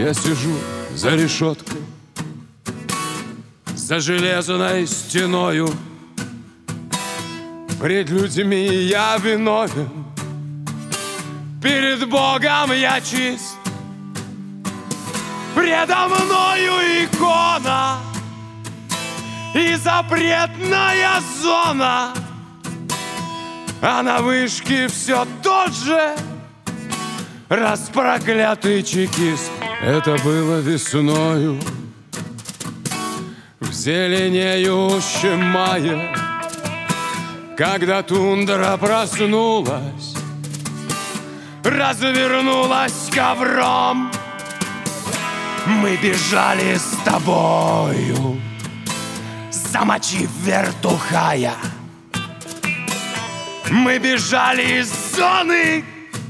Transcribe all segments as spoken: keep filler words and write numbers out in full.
Я сижу за решеткой, за железной стеною. Пред людьми я виновен, перед Богом я чист. Предо мною икона и запретная зона, а на вышке все тот же распроклятый чекист. Это было весною, в зеленеющем мае, когда тундра проснулась, развернулась ковром. Мы бежали с тобою, замочив вертухая. Мы бежали из зоны,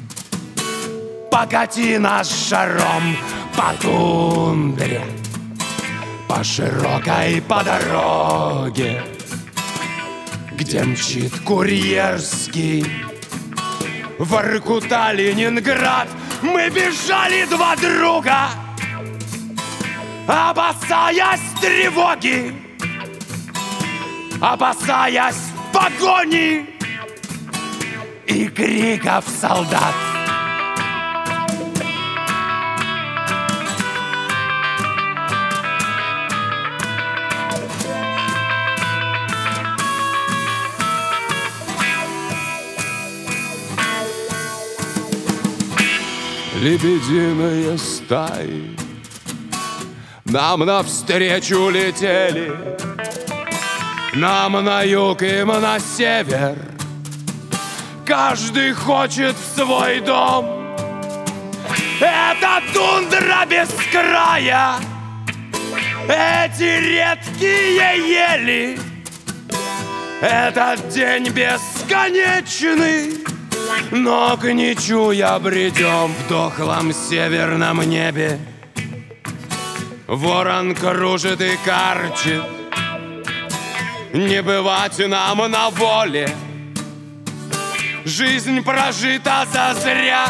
покати нас шаром по тундре, по широкой по дороге, где мчит курьерский Воркута, Ленинград. Мы бежали два друга, опасаясь тревоги, опасаясь погони и криков солдат. Лебединые стаи нам навстречу летели, нам на юг, им на север. Каждый хочет в свой дом. Это тундра без края, эти редкие ели, этот день бесконечный. Но к ничуя бредем в дохлом северном небе. Ворон кружит и карчит, не бывать нам на воле. Жизнь прожита зазря,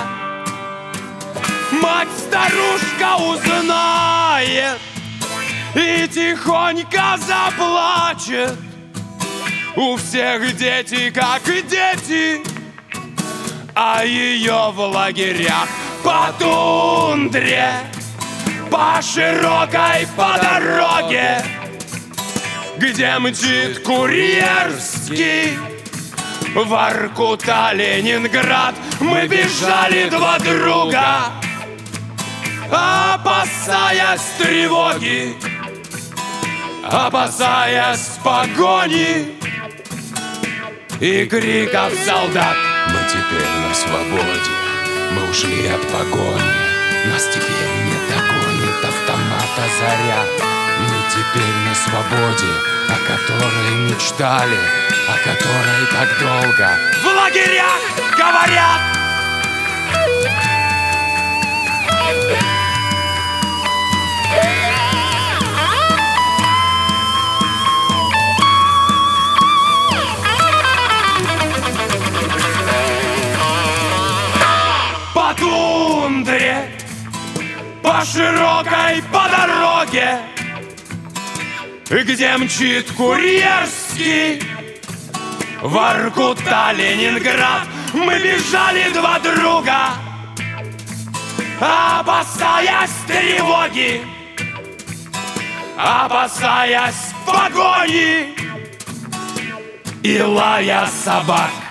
мать-старушка узнает и тихонько заплачет. У всех дети как дети, а ее в лагерях по тундре, по широкой по дороге, где мчит курьерский Воркута, Ленинград. Мы бежали два друга, опасаясь тревоги, опасаясь погони и криков солдат. Мы теперь на свободе, мы ушли от погони, нас теперь не догонит автомата заря. Мы теперь на свободе, о которой мечтали, о которой так долго в лагерях говорят. По тундре, по широкой по дороге, где мчит курьерский Воркута, Ленинград. Мы бежали два друга, опасаясь тревоги, опасаясь погони и лая собак.